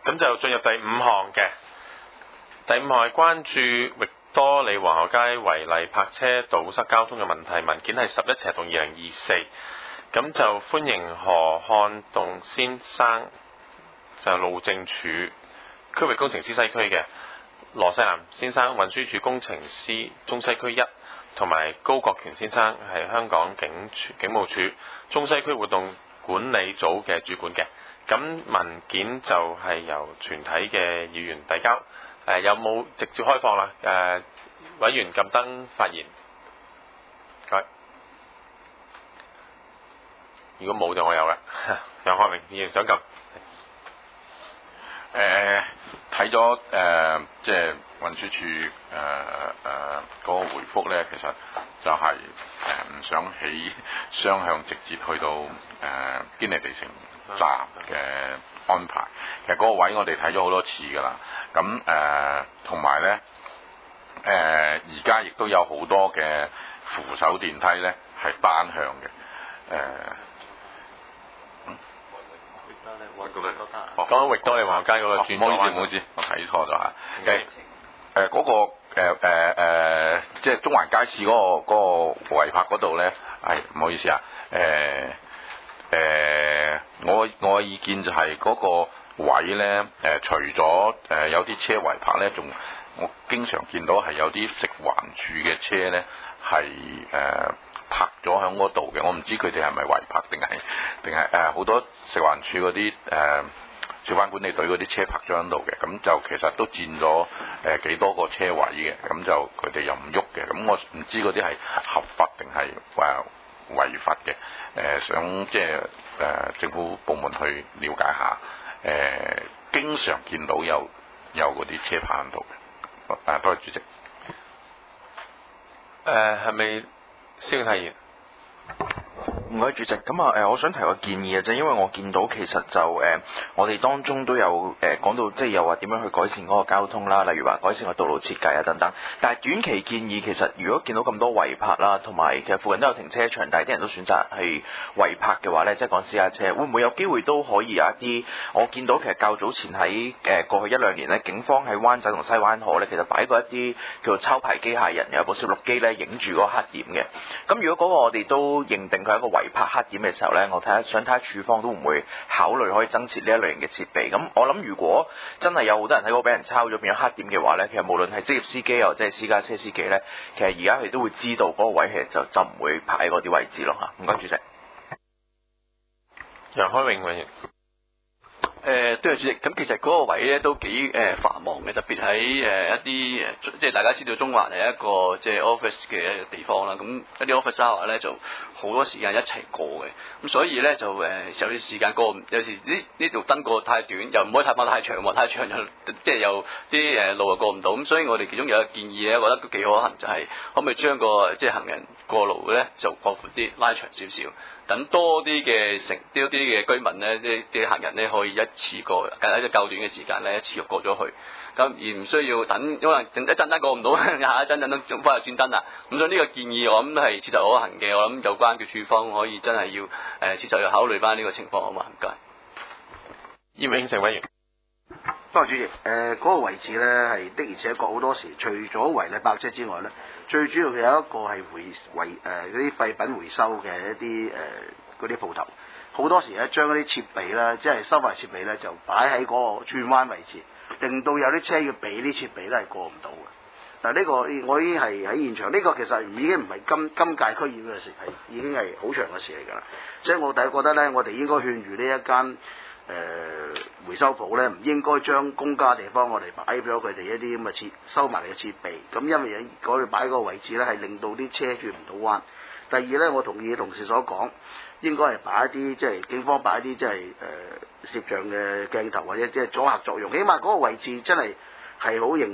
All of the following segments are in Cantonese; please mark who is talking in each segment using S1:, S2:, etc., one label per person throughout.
S1: 咁就進入第五項嘅。第五項係關注域多利皇后街違例泊車堵塞交通嘅問題，文件係11/2024。咁就歡迎何漢棟先生，就路政署區域工程師西區嘅，羅世南先生運輸署工程師中西區1，同埋高國權先生係香港警務處中西區活動管理組嘅主管嘅。咁文件就係由全體嘅議員遞交。有冇直接開放啦？委員撳燈發言。如果冇就我有啦。楊學明議員想撳。
S2: 睇咗即係運輸署嗰個回覆咧，其實就係唔想起雙向直接去到堅尼地城站嘅安排。其實嗰個位我哋睇咗好多次㗎啦。咁同埋咧而家亦都有好多嘅扶手電梯咧係單向嘅。
S1: 講緊域多利皇后街嗰個轉左彎。
S2: 唔好意思，我睇錯咗嚇。嗰個即係中環街市嗰個違泊嗰度咧，係唔好意思啊。我嘅意見就係嗰個位咧，除咗有啲車違泊咧，我經常見到係有啲食環署嘅車咧係泊咗喺嗰度嘅。我唔知佢哋係咪違泊定係好多食環署嗰啲小販管理隊嗰啲車泊咗喺度嘅。咁就其實都佔咗幾多個車位嘅。咁就佢哋又唔喐嘅。咁我唔知嗰啲係合法定係違法嘅。想即係政府部門去了解下。經常見到有嗰啲車泊喺度嘅。多謝主席。
S1: 係咪蕭太賢？
S3: 唔該主席，咁我想提個建議嘅啫，因為我見到其實就我哋當中都有講到，即係又話點樣去改善嗰個交通啦，例如話改善個道路設計啊等等。但係短期建議其實如果見到咁多違泊啦，同埋其實附近都有停車場，但係啲人都選擇係違泊嘅話呢，即係講私家車，會唔會有機會都可以有一啲？我見到其實較早前喺過去1-2年呢，警方喺灣仔同西灣河呢，其實擺過一啲叫做抄牌機械人，有部攝錄機呢影住嗰個黑點嘅。咁如果嗰個我哋都認定佢係一個違泊黑點嘅時候呢，我想睇下署方都唔會考慮可以增設呢一類型嘅設備。咁我諗如果真係有好多人喺嗰度俾人抄咗變咗黑點嘅話呢，其實無論係職業司機又或者係私家車司機呢，其實而家佢都會知道嗰個位其實就唔會泊喺嗰啲位置咯嚇。唔該主席。
S1: 楊開榮委員。
S4: 對主席，咁其實嗰個位咧都幾繁忙嘅，特別喺一啲即係大家知道中環係一個即係 office 嘅地方啦，咁一啲 office hour 咧就好多時間一齊過嘅，咁所以咧就有啲時間過，有時呢條燈過太短，又唔可以太長喎，太長又即係有啲路又過唔到，咁所以我哋其中有一個建議咧，覺得都幾可行，就係可唔可以將個即係行人過路咧就擴闊啲，拉長少少。等多啲嘅居民咧，啲行人咧可以一次過，喺一較短嘅時間咧一次過咗去，咁而唔需要等，可能一陣間過唔到，下一陣都翻去轉燈啦。咁所以呢個建議我諗係切實可行嘅，我諗有關嘅處方可以真係要切實要考慮翻呢個情況，好嘛？唔該。
S1: 葉永成委員。
S5: 多謝主席。嗰個位置咧係的而且確好多時，除咗違例泊車之外咧，最主要佢有一個係嗰啲廢品回收嘅一啲嗰啲鋪頭，好多時咧將嗰啲設備咧，即係收費設備咧，就擺喺嗰個轉彎位置，令到有啲車要俾啲設備都係過唔到嘅。嗱，呢個我已經係喺現場，呢個其實已經唔係今屆區議會嘅事，係已經係好長嘅事嚟㗎啦。所以我第一覺得咧，我哋應該勸喻呢一間回收鋪咧，唔應該將公家地方我哋擺咗佢哋一啲咁嘅收埋嘅設備，咁因為嗰度擺嗰個位置咧係令到啲車轉唔到彎。第二咧，我同意同事所講，應該係擺一啲即係警方擺一啲即係攝像嘅鏡頭或者即係阻嚇作用，起碼嗰個位置真係好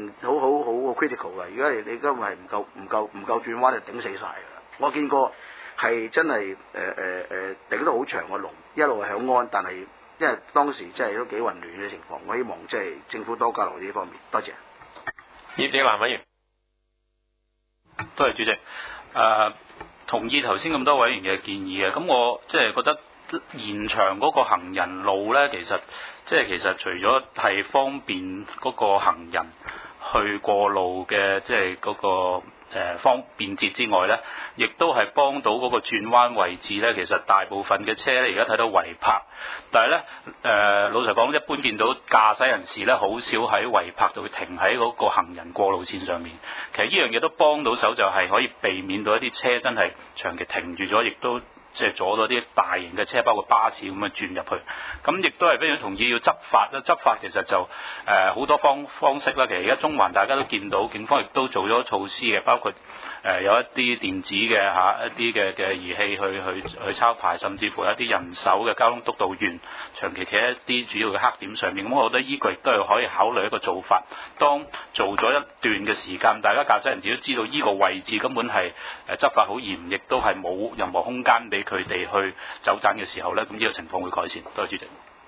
S5: critical 嘅。如果你根本係唔夠轉彎就頂死晒㗎啦。我見過係真係頂到好長嘅龍，一路係響安，但係因為當時真係都幾混亂嘅情況，我希望即係政府多加留意呢方面。多謝。
S1: 葉李蘭委員。
S6: 多謝主席。同意頭先咁多委員嘅建議嘅，咁我即係覺得延長嗰個行人路咧，其實即係其實除咗係方便嗰個行人去過路嘅，即係嗰個方便捷之外咧，亦都係幫到嗰個轉彎位置咧。其實大部分嘅車咧，而家睇到違泊，但係咧老實講，一般見到駕駛人士咧，好少喺違泊度停喺嗰個行人過路線上面。其實呢樣嘢都幫到手，就係可以避免到一啲車真係長期停住咗，亦都即係阻到啲大型嘅車，包括巴士咁樣轉入去。咁亦都係非常同意要執法啦。執法其實就好多方式啦。其實而家中環大家都見到，警方亦都做咗措施嘅，包括有一啲電子嘅一啲嘅儀器去抄牌，甚至乎一啲人手嘅交通督導員長期企喺一啲主要嘅黑點上面。咁我覺得依個亦都係可以考慮一個做法。當做咗一段嘅時間，大家駕駛人士都知道依個位置根本係執法好嚴，亦都係冇任何空間俾佢哋去走盞嘅時候咧，咁呢個情況會改善。多謝主席。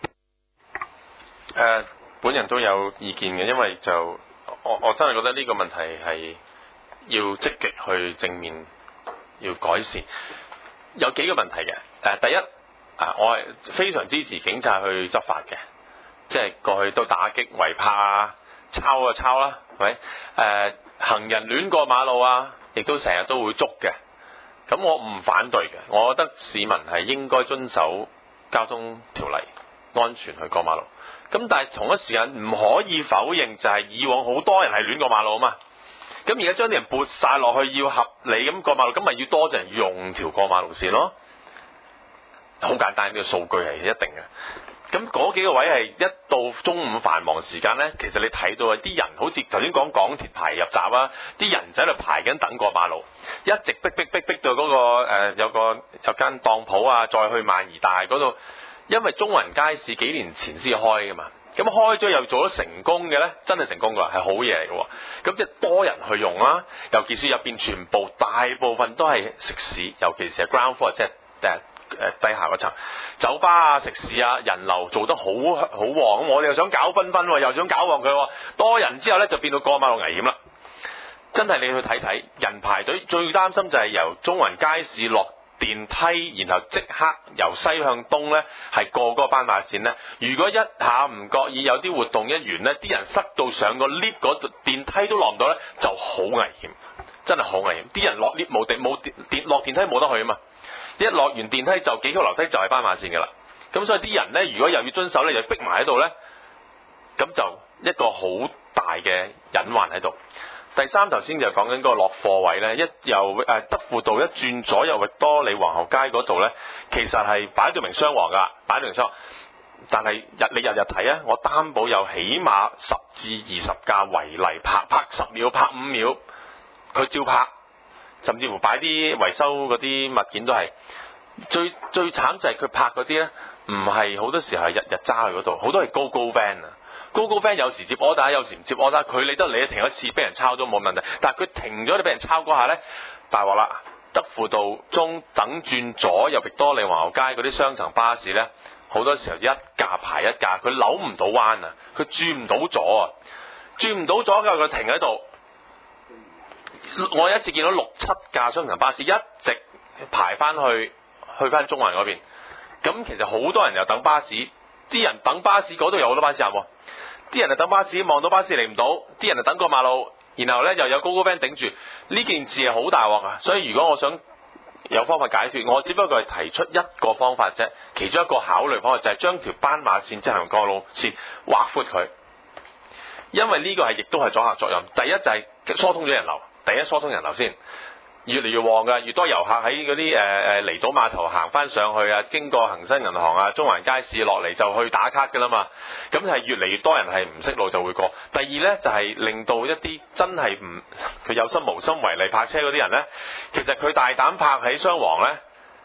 S1: 本人都有意見嘅，因為就我真係覺得呢個問題係要積極去正面要改善。有幾個問題嘅，第一我係非常支持警察去執法嘅，即係過去都打擊違泊啊、抄啦，係咪？行人亂過馬路啊，亦都成日都會捉嘅。咁我唔反對嘅，我覺得市民係應該遵守交通條例，安全去過馬路。咁但係同一時間唔可以否認，就係以往好多人係亂過馬路啊嘛。咁而家將啲人撥晒落去，要合理咁過馬路，咁咪要多隻人用條過馬路線咯。好簡單，呢個數據係一定嘅。咁嗰幾個位係一到中午繁忙時間呢，其實你睇到啲人好似頭先講港鐵排入閘啊，啲人仔喺度排緊等過馬路，一直逼到嗰個有間當鋪啊，再去萬宜大嗰度，因為中環街市幾年前先開噶嘛，咁開咗又做咗成功嘅呢，真係成功㗎，係好嘢嚟嘅。咁即係多人去用啦，尤其是入邊全部大部分都係食肆，尤其是係 ground floor 即係低下嗰層，酒吧啊、食肆啊，人流做得好旺。咁我哋又想搞繽紛，又想搞旺佢，多人之後呢，就變到過馬路危險啦。真係你去睇睇，人排隊最擔心就係由中環街市落電梯，然後即刻由西向東呢，係過嗰個斑馬線呢。如果一下唔覺意有啲活動一完呢，啲人塞到上個 lift 嗰度，電梯都落唔到呢，就好危險，真係好危險。啲人落 lift 落電梯冇得去啊嘛。一落完電梯就幾級樓梯就係斑馬線㗎啦，咁所以啲人呢，如果又要遵守呢，又逼埋喺度呢，咁就一個好大嘅隱患喺度。第三，頭先就講緊嗰個落貨位呢，由德輔道一轉左右域多利皇后街嗰度呢，其實係擺到明雙黃㗎，擺到明雙黃。但係你日睇啊，我擔保有起碼10至20架違例拍10秒、拍5秒，佢照拍。甚至乎擺啲維修嗰啲物件都係最慘就係佢拍嗰啲咧，唔係好多時係日揸去嗰度，好多係高 van 啊，高 van 有時接 order，有時唔接 order，佢理得你停一次俾人抄都冇問題，但係佢停咗你俾人抄嗰下咧，大鑊啦！德輔道中等轉左右域多利皇后街嗰啲雙層巴士咧，好多時候一架排一架，佢扭唔到彎啊，佢轉唔到左啊，轉唔到左嘅佢停喺度。我有一次見到6、7架雙層巴士一直排翻去翻中環嗰邊，咁其實好多人又等巴士，啲人等巴士嗰度有好多巴士站，啲人就等巴士望到巴士嚟唔到，啲人就等過馬路，然後呢又有高 van 頂住，呢件事係好大鑊啊！所以如果我想有方法解決，我只不過係提出一個方法啫，其中一個考慮方法就係將條斑馬線即係過路線劃闊佢，因為呢個亦都係阻嚇作用。第一就係疏通咗人流。疏通人流先，越嚟越旺㗎，越多遊客喺嗰啲離島碼頭行翻上去啊，經過恒生銀行啊、中環街市落嚟就去打卡㗎啦嘛，咁係越嚟越多人係唔識路就會過。第二呢，就係令到一啲真係佢有心無心違例泊車嗰啲人呢，其實佢大膽泊喺雙黃呢，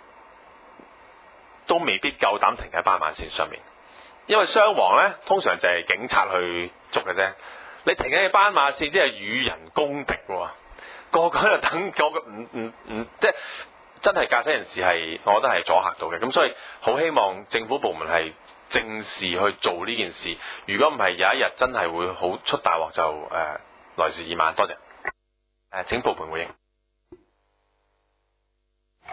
S1: 都未必夠膽停喺斑馬線上面，因為雙黃呢，通常就係警察去捉嘅啫，你停喺斑馬線即係與人公敵喎。個個喺度等，個個即係真係駕駛人士係，我覺得係阻嚇到嘅。咁所以好希望政府部門係正視去做呢件事。如果唔係有一日真係會好出大鑊，就來時已晚。多謝。請部門回應。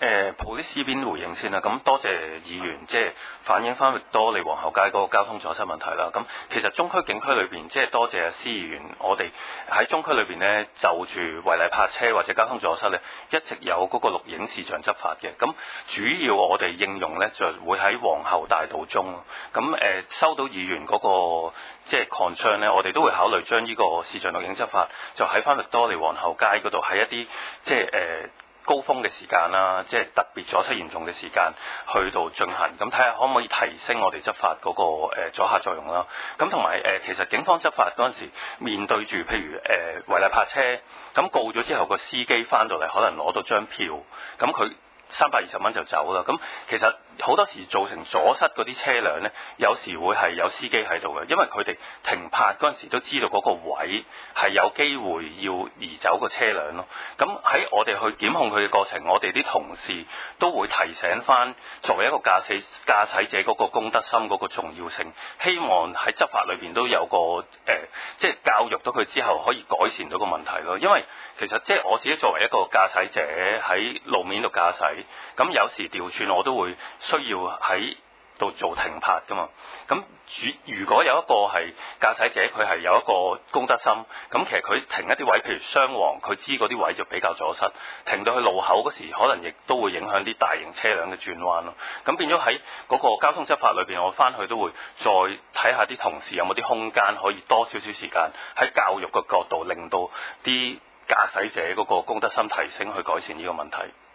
S7: police 呢邊回應先啦，咁多謝議員即係反映翻域多利皇后街嗰個交通阻塞問題啦。咁其實中區警區裏邊，即係多謝司議員，我哋喺中區裏邊呢，就住違例泊車或者交通阻塞呢，一直有嗰個錄影視像執法嘅。咁主要我哋應用呢，就會喺皇后大道中。咁收到議員嗰個即係 concern 呢，我哋都會考慮將呢個視像錄影執法就喺翻域多利皇后街嗰度，喺一啲即係高峰嘅時間啦，即係特別阻塞嚴重嘅時間去到進行，咁睇下可唔可以提升我哋執法嗰個阻嚇作用啦。咁同埋其實警方執法嗰陣時，面對住譬如違例泊車，咁告咗之後個司機翻到嚟可能攞到張票，咁佢320蚊就走啦。咁其實好多時造成阻塞嗰啲車輛呢，有時會係有司機喺度嘅，因為佢哋停泊嗰陣時都知道嗰個位係有機會要移走個車輛咯。咁喺我哋去檢控佢嘅過程，我哋啲同事都會提醒翻作為一個駕駛者嗰個公德心嗰個重要性，希望喺執法裏邊都有個即係教育到佢之後可以改善到個問題咯。因為其實即係我自己作為一個駕駛者喺路面度駕駛，咁有時調轉我都會需要喺度做停泊噶嘛。咁如果有一個係駕駛者，佢係有一個公德心，咁其實佢停一啲位，譬如雙黃，佢知嗰啲位就比較阻塞，停到去路口嗰時，可能亦都會影響啲大型車輛嘅轉彎咯。咁變咗喺嗰個交通執法裏邊，我翻去都會再睇下啲同事有冇啲空間可以多少少時間喺教育嘅角度，令到啲駕駛者嗰個公德心提升，去改善呢個問題。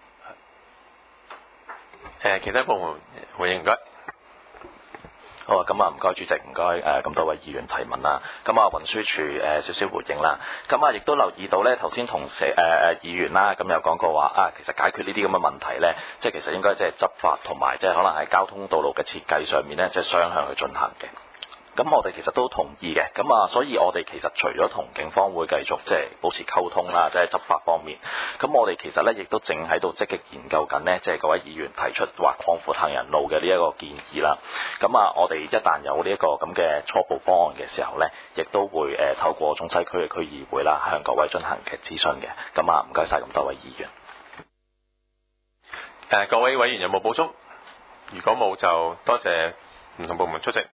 S1: 其他部門回應唔該。
S3: 好啊，咁啊唔該主席，唔該咁多位議員提問啦。咁啊運輸署少少回應啦。咁啊亦都留意到咧，頭先同議員啦，咁又講過話其實解決呢啲咁嘅問題咧，即係其實應該即係執法同埋即係可能喺交通道路嘅設計上面咧，即係雙向去進行嘅。咁我哋其實都同意嘅，咁啊，所以我哋其實除咗同警方會繼續即係保持溝通啦，即係執法方面，咁我哋其實咧亦都正喺度積極研究緊呢，即係各位議員提出話擴闊行人路嘅呢一個建議啦。咁啊，我哋一旦有呢一個咁嘅初步方案嘅時候咧，亦都會透過中西區嘅區議會啦，向各位進行嘅諮詢嘅。咁啊，唔該晒咁多位議員。
S1: 各位委員有冇補充？如果冇就多謝唔同部門出席。